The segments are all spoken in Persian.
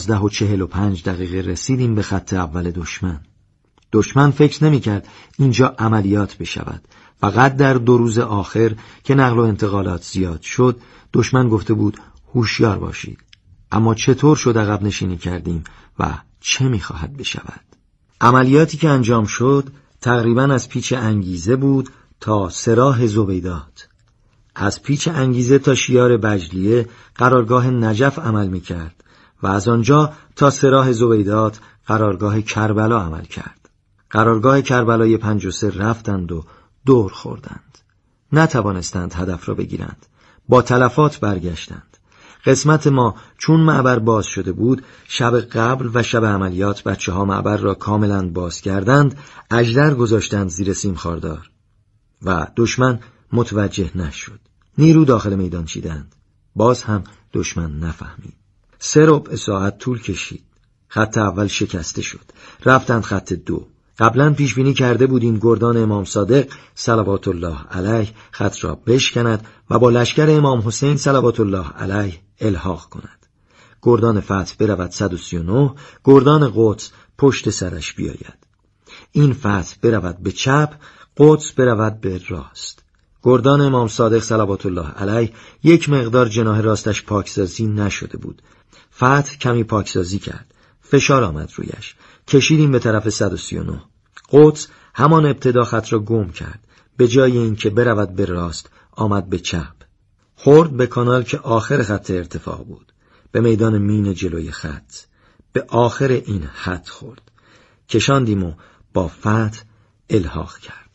11:45 رسیدیم به خط اول دشمن. دشمن فکر نمی‌کرد اینجا عملیات بشود. فقط در 2 روز آخر که نقل و انتقالات زیاد شد، دشمن گفته بود هوشیار باشید. اما چطور شد عقب نشینی کردیم و چه می‌خواهد بشود؟ عملیاتی که انجام شد تقریباً از پیچ انگیزه بود تا سراح زبیدات. از پیچ انگیزه تا شیار بجلیه قرارگاه نجف عمل می‌کرد و از آنجا تا سراح زبیدات قرارگاه کربلا عمل کرد. قرارگاه کربلای 53 رفتند و دور خوردند. نتوانستند هدف را بگیرند. با تلفات برگشتند. قسمت ما چون معبر باز شده بود، شب قبل و شب عملیات بچه‌ها معبر را کاملا باز کردند، اژدر گذاشتند زیر سیم خاردار و دشمن متوجه نشد. نیرو داخل میدان چیدند. باز هم دشمن نفهمید. 3 ساعت طول کشید. خط اول شکسته شد. رفتند خط 2. قبلا پیش بینی کرده بودیم گردان امام صادق صلوات الله علیه خط را بشکند و با لشکر امام حسین صلوات الله علیه الحاق کند. گردان فتح برود 139، گردان قدس پشت سرش بیاید. این فتح برود به چپ، قدس برود به راست. گردان امام صادق صلوات الله علیه یک مقدار جناح راستش پاکسازی نشده بود. فتح کمی پاکسازی کرد. فشار آمد رویش. کشیدیم به طرف 139. قدس همان ابتدا خط را گم کرد. به جای اینکه برود به راست آمد به چپ. خورد به کانال که آخر خط ارتفاع بود. به میدان مین جلوی خط. به آخر این خط خورد. کشاندیم و با فتح الحاق کرد.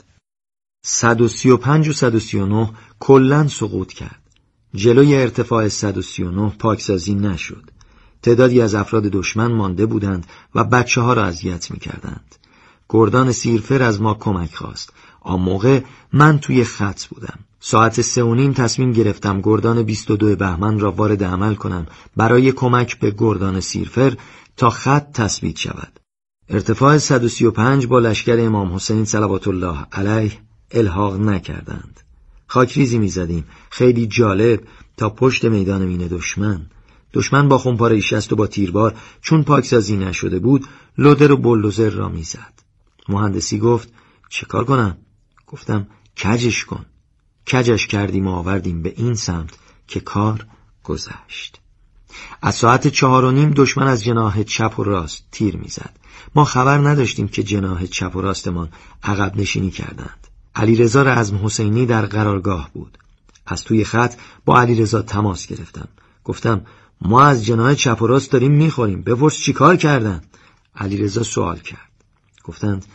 135 و 139 کلاً سقوط کرد. جلوی ارتفاع 139 پاکسازی نشد. تعدادی از افراد دشمن مانده بودند و بچه‌ها را اذیت می‌کردند. گردان سیرفر از ما کمک خواست. آن موقع من توی خط بودم. ساعت 3:30 تصمیم گرفتم گردان 22 بهمن را وارد عمل کنم برای کمک به گردان سیرفر تا خط تثبیت شود. ارتفاع 135 با لشکر امام حسین صلوات الله علیه الحاق نکردند. خاکریزی می‌زدیم خیلی جالب تا پشت میدان مین دشمن. دشمن با خمپاره 60 و با تیربار چون پاکسازی نشده بود لودر و بولدوزر را میزد. مهندسی گفت چه کار کنم؟ گفتم کجش کن. کجش کردیم و آوردیم به این سمت که کار گذشت. از ساعت 4:30 دشمن از جناح چپ و راست تیر میزد. ما خبر نداشتیم که جناح چپ و راستمان عقب نشینی کردند. علیرضا رزم حسینی در قرارگاه بود. از توی خط با علیرضا تماس گرفتم. گفتم ما از جناح چپ و راست داریم میخوریم، بپرس چی کار کردن؟ علیرضا سوال کرد. گفتند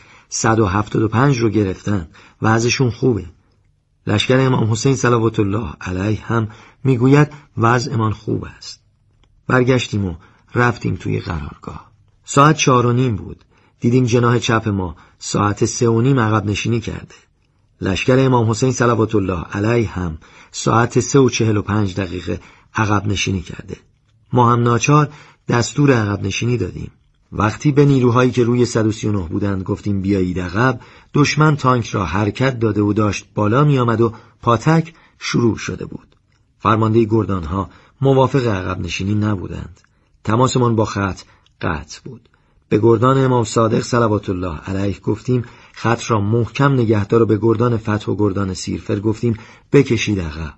175 رو گرفتن، وضعشون خوبه. لشکر امام حسین صلوات الله علیه هم میگوید وضعمان خوب است. برگشتیم و رفتیم توی قرارگاه. ساعت 4:30 بود. دیدیم جناح چپ ما ساعت 3:30 عقب نشینی کرده. لشکر امام حسین صلوات الله علیه هم ساعت 3:45 عقب نشینی کرده. ما هم ناچار دستور عقب نشینی دادیم. وقتی به نیروهایی که روی 139 بودند گفتیم بیایید عقب، دشمن تانک را حرکت داده و داشت بالا می آمد و پاتک شروع شده بود. فرمانده گردانها موافق عقب نشینی نبودند. تماسمان با خط قطع بود. به گردان امام صادق صلوات الله علیه گفتیم خط را محکم نگهدار و به گردان فتح و گردان سیرفر گفتیم بکشید عقب.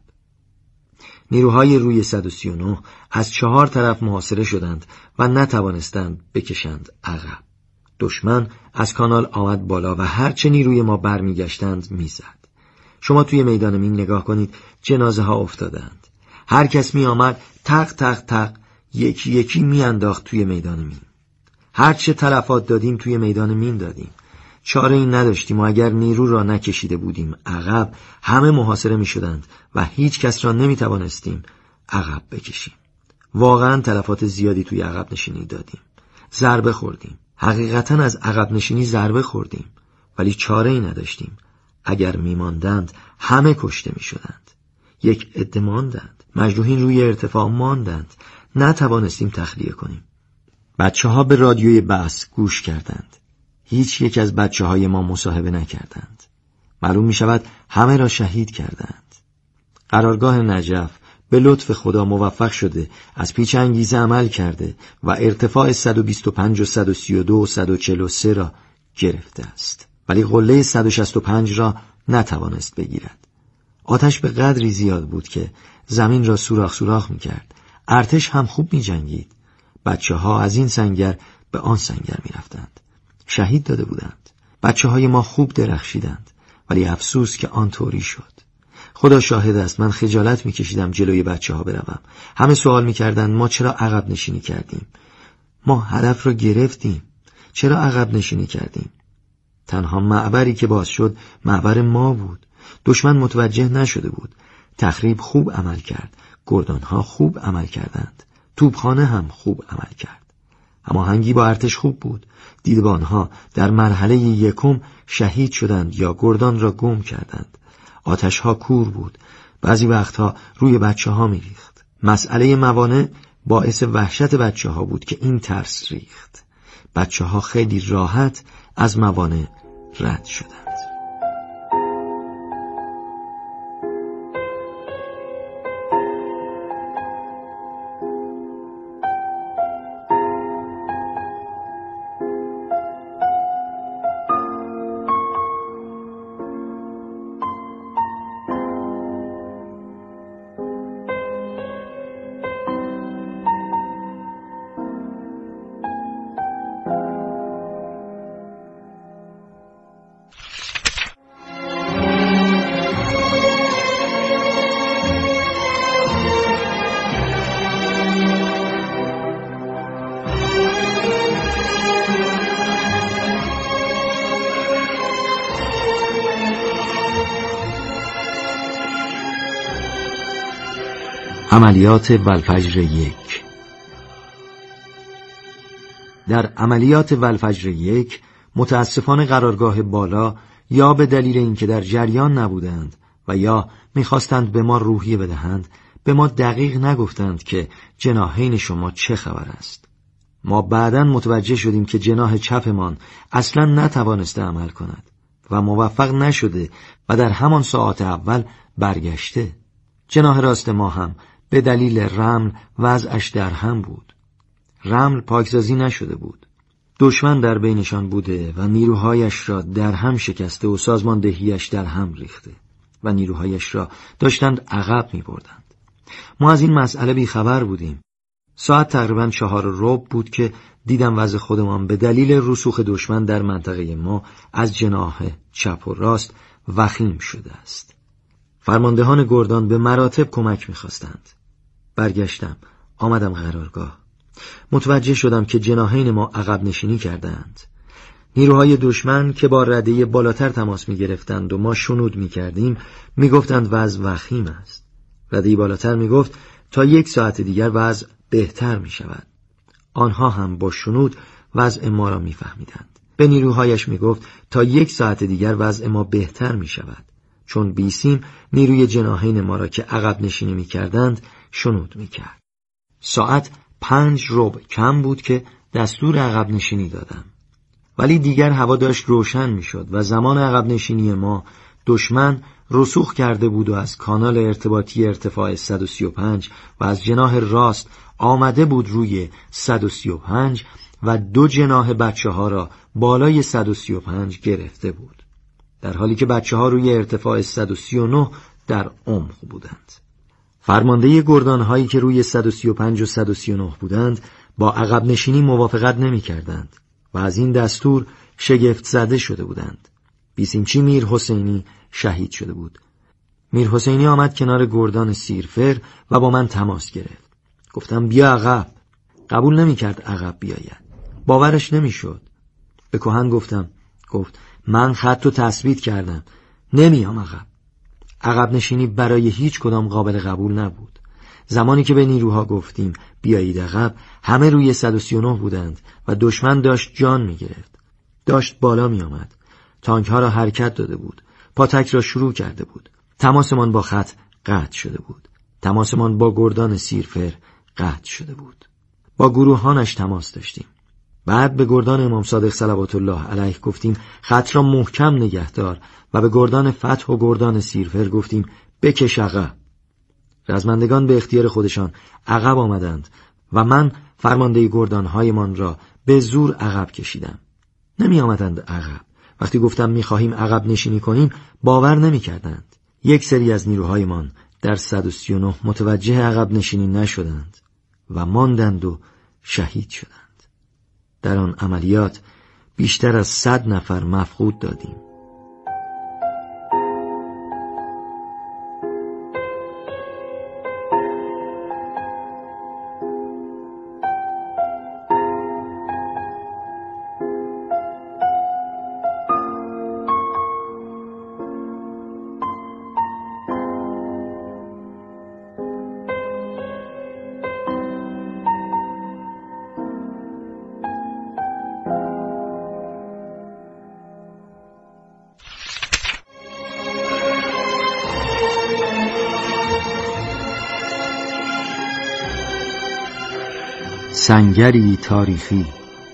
نیروهای روی 139 از 4 طرف محاصره شدند و نتوانستند بکشند عقب. دشمن از کانال آمد بالا و هرچه نیروی ما برمیگشتند میزد. شما توی میدان مین نگاه کنید، جنازه ها افتادند. هر کس می آمد تق تق تق یکی یکی می انداخت توی میدان مین. هرچه تلفات دادیم توی میدان مین دادیم. چاره این نداشتیم و اگر نیرو را نکشیده بودیم عقب همه محاصره می شدند و هیچ کس را نمی توانستیم عقب بکشیم. واقعا تلفات زیادی توی عقب نشینی دادیم. ضربه خوردیم. حقیقتا از عقب نشینی ضربه خوردیم. ولی چاره ای نداشتیم. اگر می ماندند همه کشته می شدند. یک عده ماندند. مجروحین روی ارتفاع ماندند. نتوانستیم تخلیه کنیم. بچه ها به رادیوی بحث گوش کردند. هیچ یک از بچه های ما مصاحبه نکردند. معلوم می شود همه را شهید کردند. قرارگاه نجف به لطف خدا موفق شده، از پیچ انگیزه عمل کرده و ارتفاع 125 و 132 و 143 را گرفته است، ولی قله 165 را نتوانست بگیرد. آتش به قدری زیاد بود که زمین را سوراخ سوراخ می‌کرد. ارتش هم خوب می‌جنگید. بچه‌ها از این سنگر به آن سنگر می‌رفتند. شهید داده بودند. بچه‌های ما خوب درخشیدند، ولی افسوس که آن طوری شد. خدا شاهد است، من خجالت می‌کشیدم جلوی بچه‌ها بروم. همه سوال می‌کردند ما چرا عقب نشینی کردیم؟ ما هدف را گرفتیم. چرا عقب نشینی کردیم؟ تنها معبری که باز شد معبر ما بود. دشمن متوجه نشده بود. تخریب خوب عمل کرد. گردان‌ها خوب عمل کردند. توپخانه هم خوب عمل کرد. هماهنگی با ارتش خوب بود. دیدبانها در مرحله یکم شهید شدند یا گردان را گم کردند. آتش‌ها کور بود. بعضی وقتها روی بچه‌ها می‌ریخت. مسئله موانع باعث وحشت بچه‌ها بود که این ترس ریخت. بچه‌ها خیلی راحت از موانع رد شدند. عملیات والفجر 1. در عملیات والفجر 1 متاسفانه قرارگاه بالا یا به دلیل اینکه در جریان نبودند و یا می‌خواستند به ما روحیه بدهند به ما دقیق نگفتند که جناحین شما چه خبر است. ما بعداً متوجه شدیم که جناح چپمان اصلاً نتوانسته عمل کند و موفق نشده و در همان ساعات اول برگشته. جناح راست ما هم به دلیل رمل وضعش در هم بود. رمل پاکسازی نشده بود. دشمن در بینشان بوده و نیروهایش را در هم شکسته و سازماندهیش در هم ریخته و نیروهایش را داشتند عقب می بردند. ما از این مسئله بی خبر بودیم. ساعت تقریباً 4:15 بود که دیدم وضع خودمان به دلیل رسوخ دشمن در منطقه ما از جناح چپ و راست وخیم شده است. فرماندهان گردان به مراتب کمک می‌خواستند. برگشتم، آمدم قرارگاه. متوجه شدم که جناحین ما عقب نشینی کردند. نیروهای دشمن که با رده بالاتر تماس می‌گرفتند و ما شنود می‌کردیم، می‌گفتند وضع وخیم است. رده بالاتر می‌گفت تا 1 ساعت دیگر وضع بهتر می‌شود. آنها هم با شنود وضع ما را می‌فهمیدند. به نیروهایش می‌گفت تا 1 ساعت دیگر وضع ما بهتر می‌شود. چون بیسیم نیروی جناحین ما را که عقب نشینی می‌کردند شنود می‌کرد. ساعت 5:15 کم بود که دستور عقب نشینی دادم. ولی دیگر هوا داشت روشن می‌شد و زمان عقب نشینی ما دشمن رسوخ کرده بود و از کانال ارتباطی ارتفاع 135 و از جناح راست آمده بود روی 135 و 2 جناح بچه‌ها را بالای 135 گرفته بود. در حالی که بچه‌ها روی ارتفاع 139 در عمق بودند. فرمانده گردان‌هایی که روی 135 و 139 بودند با عقب نشینی موافقت نمی‌کردند و از این دستور شگفت زده شده بودند. بیسیمچی میر حسینی شهید شده بود. میر حسینی آمد کنار گردان سیرفر و با من تماس گرفت. گفتم بیا عقب. قبول نمی‌کرد عقب بیاید. باورش نمی‌شد. به کهن گفت من خط رو تثبیت کردم، نمیام عقب. عقب نشینی برای هیچ کدام قابل قبول نبود. زمانی که به نیروها گفتیم بیایید عقب، همه روی 139 بودند و دشمن داشت جان میگرفت. داشت بالا می آمد. تانک ها را حرکت داده بود. پاتک را شروع کرده بود. تماسمان با خط قطع شده بود. تماسمان با گردان سیرفر قطع شده بود. با گروهانش تماس داشتیم. بعد به گردان امام صادق صلوات الله علیه گفتیم خط را محکم نگه دار و به گردان فتح و گردان سیرفر گفتیم بکش عقب. رزمندگان به اختیار خودشان عقب آمدند و من فرمانده گردانهایمان را به زور عقب کشیدم. نمی آمدند عقب. وقتی گفتم می خواهیم عقب نشینی کنیم باور نمی کردند. یک سری از نیروهایمان در 139 متوجه عقب نشینی نشدند و ماندند و شهید شدند. در آن عملیات بیشتر از 100 نفر مفقود دادیم. سنگری تاریخی.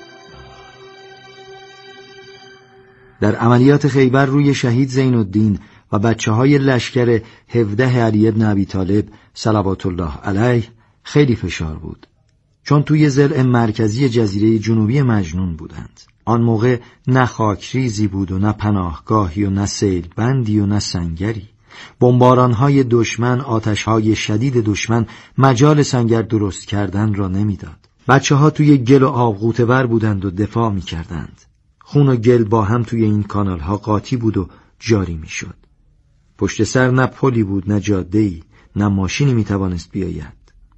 در عملیات خیبر روی شهید زین الدین و بچه‌های لشکر 17 علی بن ابی طالب صلوات الله علیه خیلی فشار بود، چون توی ضلع مرکزی جزیره جنوبی مجنون بودند. آن موقع نه خاکریزی بود و نه پناهگاهی و نه سیل بندی و نه سنگری. بمباران‌های دشمن، آتش‌های شدید دشمن مجال سنگر درست کردن را نمیداد. بچه‌ها توی گل و آب غوطه‌ور بودند و دفاع می‌کردند. خون و گل با هم توی این کانال‌ها قاطی بود و جاری می‌شد. پشت سر نه پلی بود، نه جاده‌ای، نه ماشینی می‌توانست بیاید.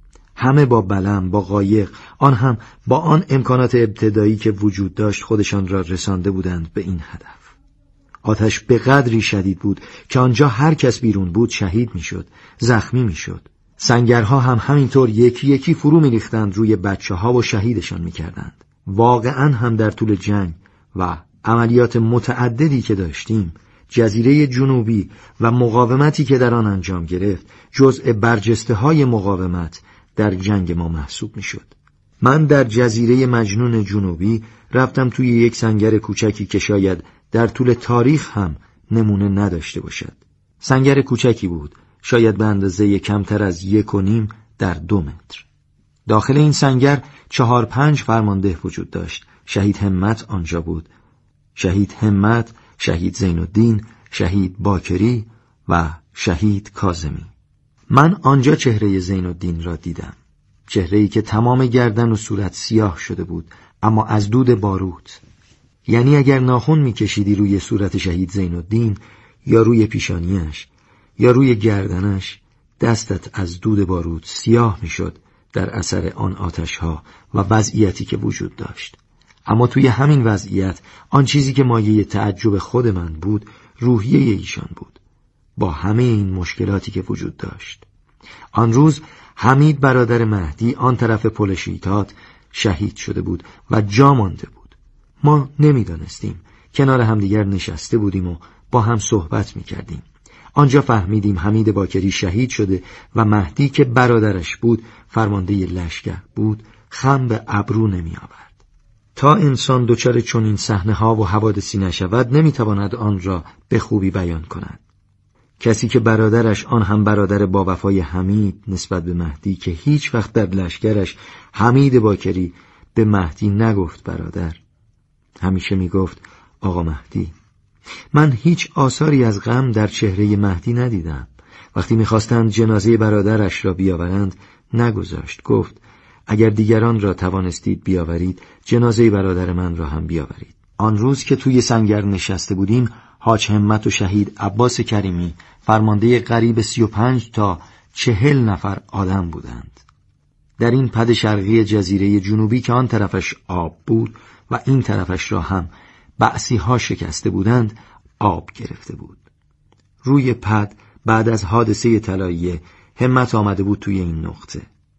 همه با بلم، با قایق، آن هم با آن امکانات ابتدایی که وجود داشت خودشان را رسانده بودند به این هدف. آتش به قدری شدید بود که آنجا هر کس بیرون بود شهید می‌شد، زخمی می‌شد. سنگرها هم همینطور یکی یکی فرو می‌ریختند روی بچه‌ها و شهیدشان می‌کردند. واقعاً هم در طول جنگ و عملیات متعددی که داشتیم، جزیره جنوبی و مقاومتی که در آن انجام گرفت جزء برجسته‌های مقاومت در جنگ ما محسوب می‌شد. من در جزیره مجنون جنوبی رفتم توی یک سنگر کوچکی که شاید در طول تاریخ هم نمونه نداشته باشد. سنگر کوچکی بود، شاید به اندازه کمتر از 1.5 در 2 متر. داخل این سنگر 4-5 فرمانده وجود داشت. شهید همت آنجا بود. شهید همت، شهید زین الدین، شهید باکری و شهید کاظمی. من آنجا چهره زین الدین را دیدم. چهره‌ای که تمام گردن و صورت سیاه شده بود، اما از دود باروت. یعنی اگر ناخن می‌کشیدی روی صورت شهید زین الدین یا روی پیشانیش یا روی گردنش، دستت از دود باروت سیاه میشد در اثر آن آتش‌ها و وضعیتی که وجود داشت. اما توی همین وضعیت آن چیزی که مایه تعجب خود من بود روحیه ایشان بود، با همه این مشکلاتی که وجود داشت. آن روز حمید برادر مهدی آن طرف پل شیطات شهید شده بود و جا مانده بود. ما نمیدانستیم. کنار همدیگر نشسته بودیم و با هم صحبت میکردیم. آنجا فهمیدیم حمید باکری شهید شده و مهدی که برادرش بود، فرمانده لشکر بود، خم به ابرو نمی آورد. تا انسان دچار چنین صحنه‌ها و حوادثی نشود نمیتواند آن را به خوبی بیان کند. کسی که برادرش، آن هم برادر با وفای حمید نسبت به مهدی، که هیچ وقت در لشکرش حمید باکری به مهدی نگفت برادر، همیشه میگفت آقا مهدی. من هیچ آثاری از غم در چهره مهدی ندیدم. وقتی میخواستند جنازه برادرش را بیاورند نگذاشت، گفت اگر دیگران را توانستید بیاورید، جنازه برادر من را هم بیاورید. آن روز که توی سنگر نشسته بودیم، حاج همت و شهید عباس کریمی فرمانده قریب 35 تا 40 نفر آدم بودند. در این پد شرقی جزیره جنوبی که آن طرفش آب بود و این طرفش را هم بعثی ها شکسته بودند، آب گرفته بود. روی پد بعد از حادثه طلاییه همت آمده بود توی این نقطه.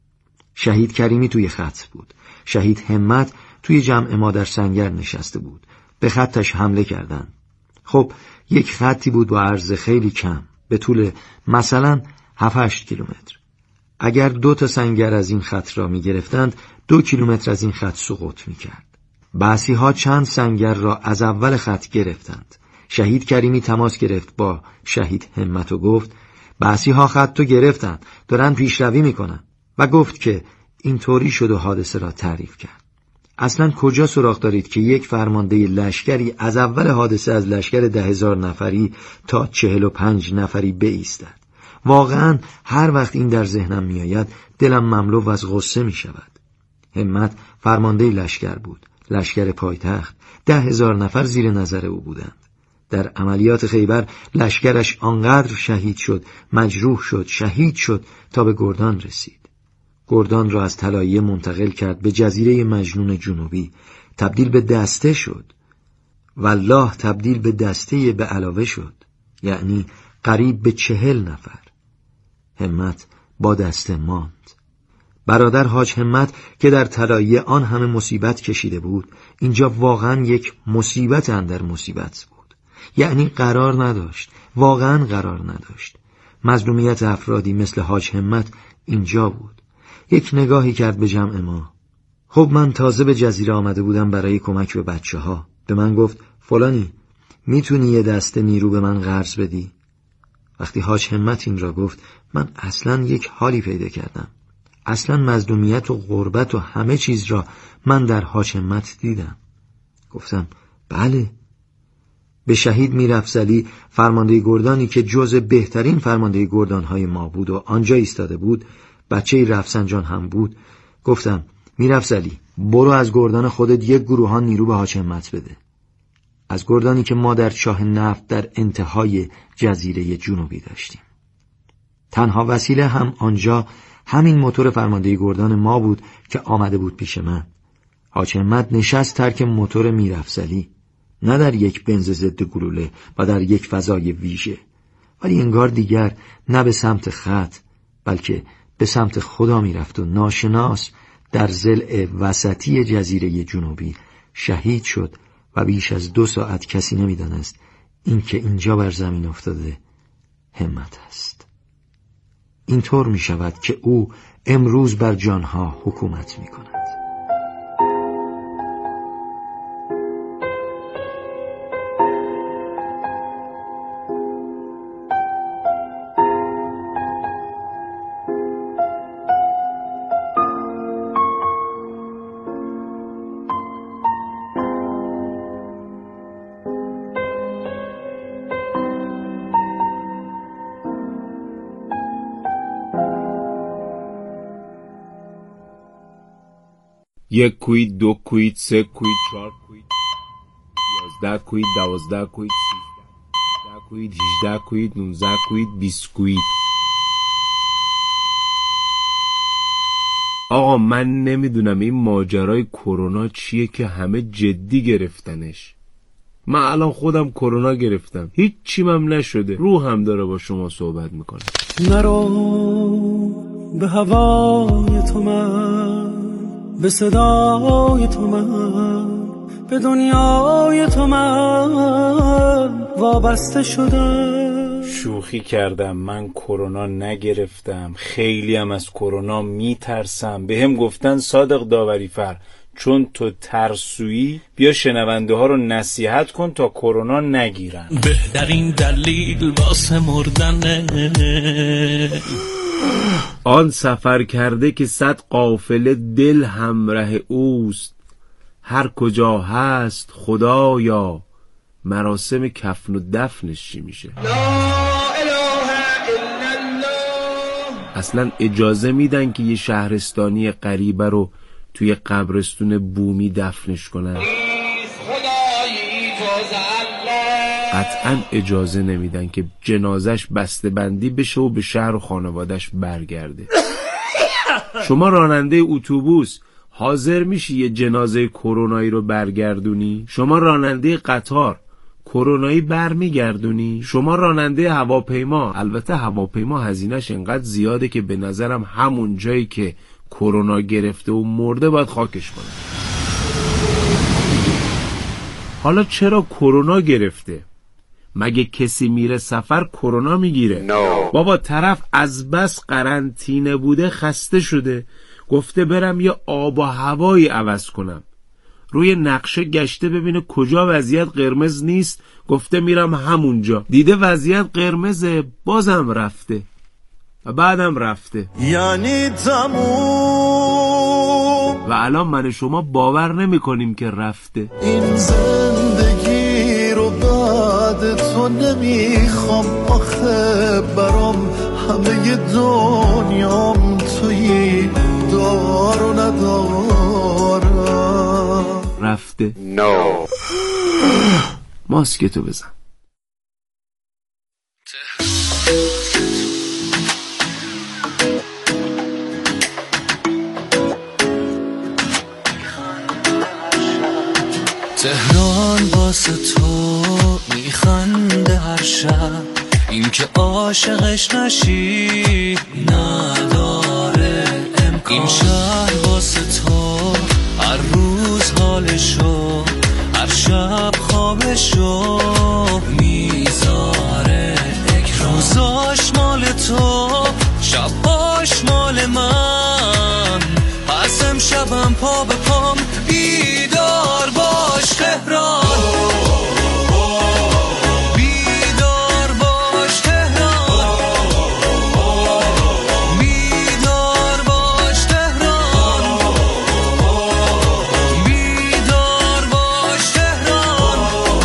شهید کریمی توی خط بود. شهید همت توی جمع ما در سنگر نشسته بود. به خطش حمله کردند. خب یک خطی بود با عرض خیلی کم، به طول مثلا 7-8 کیلومتر. اگر 2 تا سنگر از این خط را می گرفتند، 2 کیلومتر از این خط سقوط می کرد. بعثی ها چند سنگر را از اول خط گرفتند. شهید کریمی تماس گرفت با شهید همت و گفت بعثی ها خطو گرفتن، دارن پیشروی میکنن. و گفت که اینطوری شد و حادثه را تعریف کرد. اصلا کجا سراغ دارید که یک فرمانده لشکری از اول حادثه از لشکر 10,000 نفری تا 45 نفری بایستد؟ واقعا هر وقت این در ذهنم میآید دلم مملو از غصه می شود. همت فرمانده لشکر بود، لشکر پایتخت. 10,000 نفر زیر نظر او بودند. در عملیات خیبر لشکرش آنقدر شهید شد، مجروح شد، شهید شد تا به گردان رسید. گردان را از طلایه منتقل کرد به جزیره مجنون جنوبی، تبدیل به دسته شد. والله تبدیل به دسته به علاوه شد، یعنی قریب به 40 نفر. همت با دسته ماند. برادر حاج همت که در طلایه آن همه مصیبت کشیده بود، اینجا واقعا یک مصیبت اندر مصیبت بود. یعنی قرار نداشت، واقعا قرار نداشت. مظلومیت افرادی مثل حاج همت اینجا بود. یک نگاهی کرد به جمع ما. خب من تازه به جزیره آمده بودم برای کمک به بچه ها. به من گفت فلانی میتونی یه دسته نیرو به من قرض بدی؟ وقتی حاج همت این را گفت من اصلا یک حالی پیدا کردم. اصلا مظلومیت و غربت و همه چیز را من در حاج همت دیدم. گفتم بله. به شهید میرافزلی فرمانده گردانی که جز بهترین فرمانده گردانهای ما بود و آنجا ایستاده بود، بچه رفسنجان هم بود، گفتم میرافزلی برو از گردان خودت یک گروهان نیرو به حاج همت بده. از گردانی که ما در چاه نفت در انتهای جزیره جنوبی داشتیم. تنها وسیله هم آنجا همین موتور فرمانده گردان ما بود که آمده بود پیش من. حاج همت نشست ترک موتور میرافزلی، نه در یک بنز ضد گلوله و در یک فضای ویژه، ولی انگار دیگر نه به سمت خط بلکه به سمت خدا میرفت و ناشناس در ضلع وسطی جزیره جنوبی شهید شد و بیش از 2 ساعت کسی نمیدانست این که اینجا بر زمین افتاده همت است. اینطور می شود که او امروز بر جانها حکومت می کند. یک کوید، 2 کوید، 3 کوید، 4 کوید، 11 کوید، 12 کوید، 13 کوید، 18 کوید، 19 کوید، 20 کوید. آقا من نمیدونم این ماجرای کرونا چیه که همه جدی گرفتنش. من الان خودم کرونا گرفتم، هیچ چیمم نشده، روحم داره با شما صحبت میکنه. نرو به هوای تو من، به صدای تو من، به دنیای تو من وابسته شدم. شوخی کردم، من کرونا نگرفتم، خیلی هم از کرونا میترسم. به هم گفتن صادق داوری فر چون تو ترسویی بیا شنونده ها رو نصیحت کن تا کرونا نگیرن. بهترین دلیل واسه مردن آن سفر کرده که 100 قافله دل همراه اوست، هر کجا هست خدایا مراسم کفن و دفنش چی میشه؟ لا اله الا الله. اصلا اجازه میدن که یه شهرستانی غریبه رو توی قبرستون بومی دفنش کنن؟ قطعا اجازه نمیدن که جنازش بسته بندی بشه و به شهر و خانوادش برگرده. شما راننده اتوبوس حاضر میشی یه جنازه کرونایی رو برگردونی؟ شما راننده قطار کرونایی برمیگردونی؟ شما راننده هواپیما، البته هواپیما هزینه‌اش انقدر زیاده که به نظرم همون جایی که کرونا گرفته و مرده باید خاکش کنه. حالا چرا کرونا گرفته؟ مگه کسی میره سفر کرونا میگیره؟ بابا طرف از بس قرنطینه بوده خسته شده، گفته برم یه آب و هوایی عوض کنم. روی نقشه گشته ببینه کجا وضعیت قرمز نیست، گفته میرم همونجا، دیده وضعیت قرمزه بازم رفته و بعدم رفته. یعنی تموم. و الان من شما باور نمی کنیم که رفته. این زندگی رو بعد تو نمیخوام، آخه برام همه دنیام توی دار و ندارم. رفته. No. ماسکتو بزن. تهران واسه تو میخنده هر شب، این که عاشقش نشی نداره امکان. این شهر واسه تو هر روز حالشو، هر شب خوابشو میذاره اکران. روزاش مال تو، شباش مال من، پس امشبم پا به پام بیدار باش تهران. بیدار باش تهران. بیدار باش تهران. بیدار باش تهران.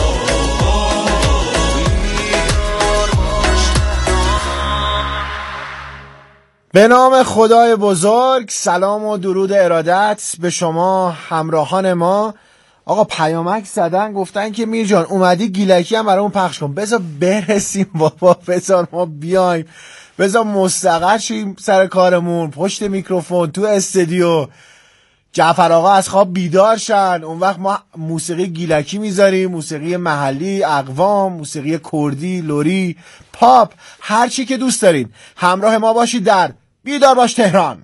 بیدار باش تهران. به نام خدای بزرگ، سلام و درود ارادت به شما همراهان ما. آقا پیامک زدن گفتن که میر جان اومدی گیلکی هم برامون پخش کن. بذار برسیم بابا، بذار ما بیایم، بذار مستقر شیم سر کارمون، پشت میکروفون تو استودیو، جعفر آقا از خواب بیدار شن. اون وقت ما موسیقی گیلکی میذاریم، موسیقی محلی، اقوام، موسیقی کردی، لوری، پاپ، هر چی که دوست دارین. همراه ما باشید در بیدار باش تهران.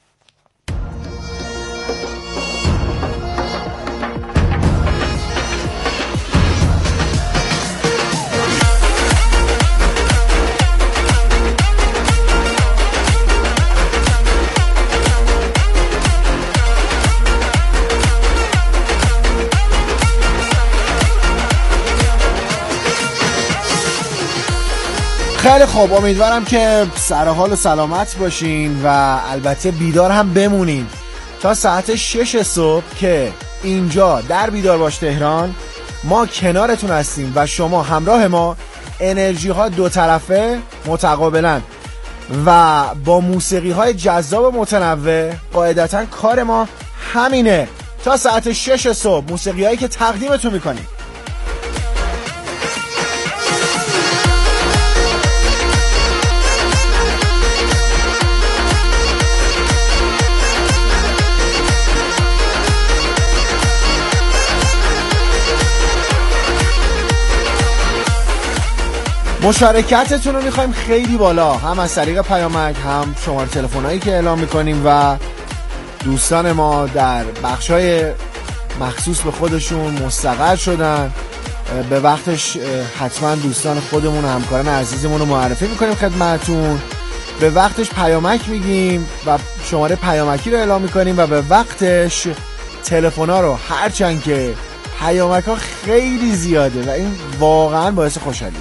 خیلی خوب، امیدوارم که سر حال و سلامت باشین و البته بیدار هم بمونین تا ساعت 6 صبح که اینجا در بیدار باش تهران ما کنارتون هستیم و شما همراه ما. انرژی ها دو طرفه متقابلا و با موسیقی های جذاب متنوع. قاعدتا کار ما همینه تا ساعت 6 صبح موسیقی هایی که تقدیمتون میکنیم. مشارکتتون رو میخوایم خیلی بالا، هم از طریق پیامک، هم شماره تلفن‌هایی که اعلام میکنیم و دوستان ما در بخشای مخصوص به خودشون مستقر شدن. به وقتش حتما دوستان خودمون و همکاران عزیزمون رو معرفی میکنیم خدمتون. به وقتش پیامک میگیم و شماره پیامکی رو اعلام میکنیم و به وقتش تلفن‌ها رو، هرچند که پیامک ها خیلی زیاده و این واقعا باعث خوشحالیه.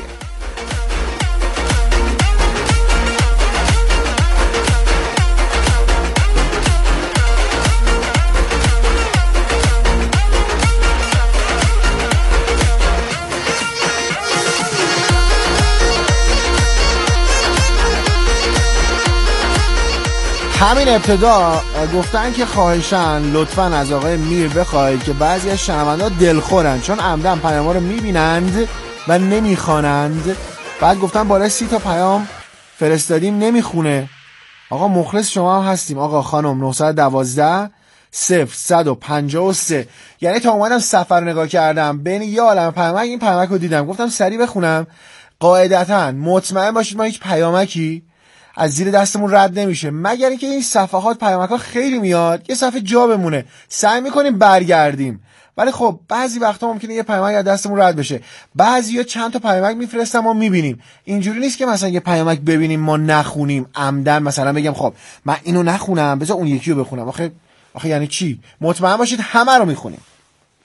همین ابتدا گفتن که خواهشن لطفاً از آقای میر بخواهید که بعضی از شنونده‌ها دلخورن چون عمدن پیام‌ها رو میبینند و نمیخوانند. بعد گفتن بالای 30 تا پیام فرستادیم نمیخونه. آقا مخلص شما هم هستیم آقا خانم. 912 0153. یعنی تا اومدم سفر نگاه کردم بین یه عالم پیامک این پیامک رو دیدم، گفتم سریع بخونم. قاعدتاً مطمئن باشید ما هیچ پیامکی از زیر دستمون رد نمیشه مگر اینکه این صفحات پیامک‌ها خیلی میاد یه صفحه جا بمونه، سعی میکنیم برگردیم. ولی خب بعضی وقتا ممکنه یه پیامک از دستمون رد بشه. بعضیا چند تا پیامک میفرستن ما میبینیم. اینجوری نیست که مثلا یه پیامک ببینیم ما نخونیم عمدن، مثلا بگم خب من اینو نخونم بذار اون یکی رو بخونم. آخه یعنی چی؟ مطمئن باشید همه رو میخونیم.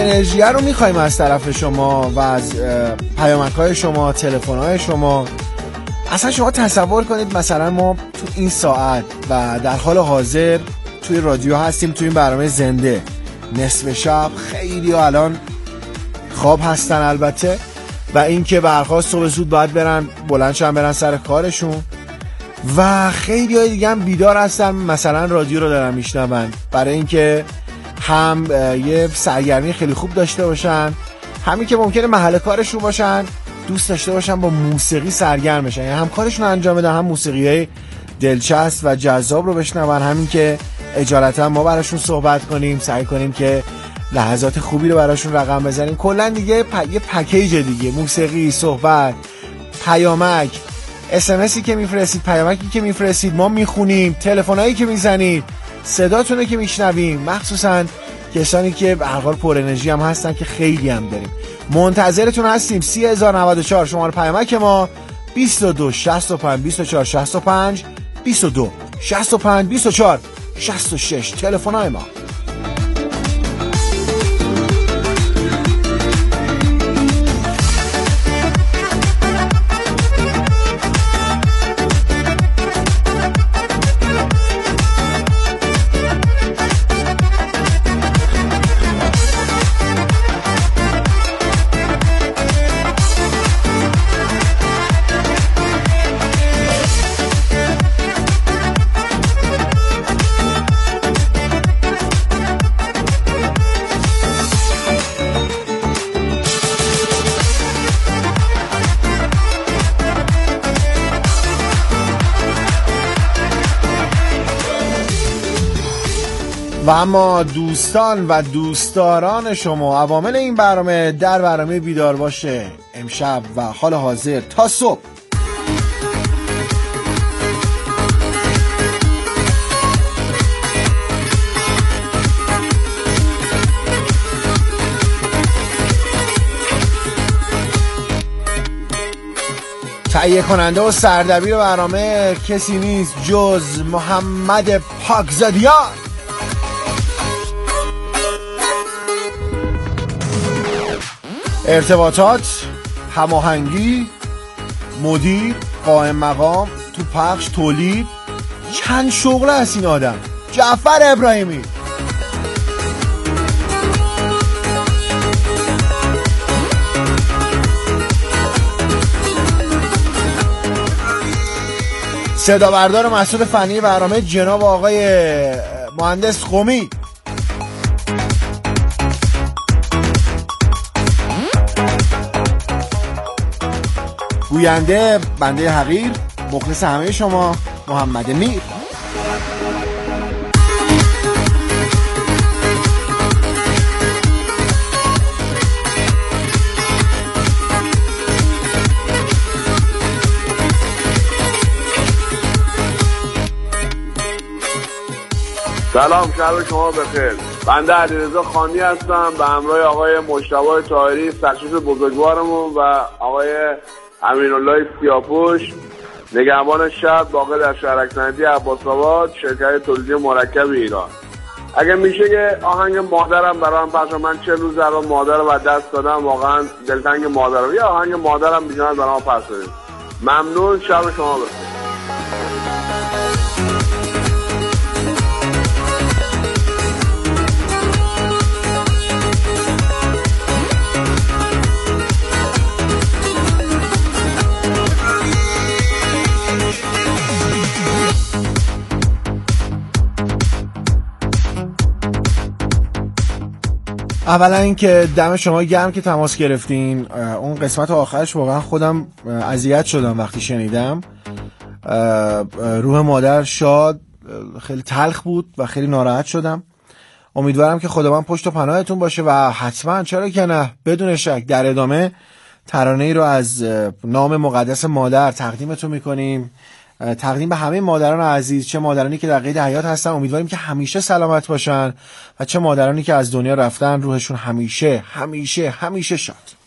انرژی رو میخوایم از طرف شما و از پیامک‌های شما، تلفن‌های شما. اصلا شما تصور کنید مثلا ما تو این ساعت و در حال حاضر توی رادیو هستیم، توی این برنامه زنده نصف شب. خیلی ها الان خواب هستن البته، و اینکه برخواست صبح زود باید برن بلندشن برن سر کارشون، و خیلی های دیگه هم بیدار هستن مثلا رادیو رو دارن میشنون برای اینکه هم یه سرگرمی خیلی خوب داشته باشن، همین که ممکنه محل کارشون باشن دوست داشته باشن با موسیقی سرگرم بشن، یعنی هم کارشون انجام بدن هم موسیقی دلچسب و جذاب رو بشنون، همین که اجالتا ما براشون صحبت کنیم، سعی کنیم که لحظات خوبی رو براشون رقم بزنیم. کلا دیگه یه پکیج دیگه، موسیقی، صحبت، پیامک، اسمسی که میفرستید، پیامکی که میفرستید ما میخونیم، تلفنایی که میزنید، صداتونه که میشنویم، مخصوصا کسانی که به هر حال پر انرژی هم هستن که خیلی هم داریم. منتظرتون هستیم. 3094 شماره پیامک ما 22 65 24 65 22 65 24 66 تلفن‌های ما. و اما دوستان و دوستداران شما، عوامل این برنامه در برنامه بیدار باشه امشب و حال حاضر تا صبح تهیه کننده و سردبیر برنامه کسی نیست جز محمد پاکزادیان. ارتباطات، هماهنگی، مدیر، قائم مقام، تو پخش، تولید، چند شغله است این آدم. جعفر ابراهیمی. صدا بردار مسئول فنی برنامه جناب آقای مهندس قمی. گوینده بنده حقیر مخلص همه شما محمد میر. سلام، شب شما بخیر. بنده علیرضا خانی هستم به همراه آقای مجتبی طاهری تشخیص بزرگوارمون و آقای امین‌الله سیاپوش نگهبان شب واقع در شهرک صنعتی عباس‌آباد شرکت تولیدی مرکب ایران. اگه میشه که آهنگ مادرم برام پخش، من 40 روز در مادر رو دست دادم، واقعا دلتنگ مادرم، یه آهنگ مادرم بی‌جان برام پخش کنید. ممنون، شب شما بخیر. اولا اینکه دم شما گرم که تماس گرفتین. اون قسمت آخرش واقعا خودم اذیت شدم وقتی شنیدم. روح مادر شاد، خیلی تلخ بود و خیلی ناراحت شدم. امیدوارم که خداوند پشت و پناهتون باشه و حتما چرا که نه بدون شک در ادامه ترانه ای رو از نام مقدس مادر تقدیمتون میکنیم، تقدیم به همه مادران عزیز، چه مادرانی که در قید حیات هستن امیدواریم که همیشه سلامت باشن و چه مادرانی که از دنیا رفتن روحشون همیشه همیشه همیشه شاد.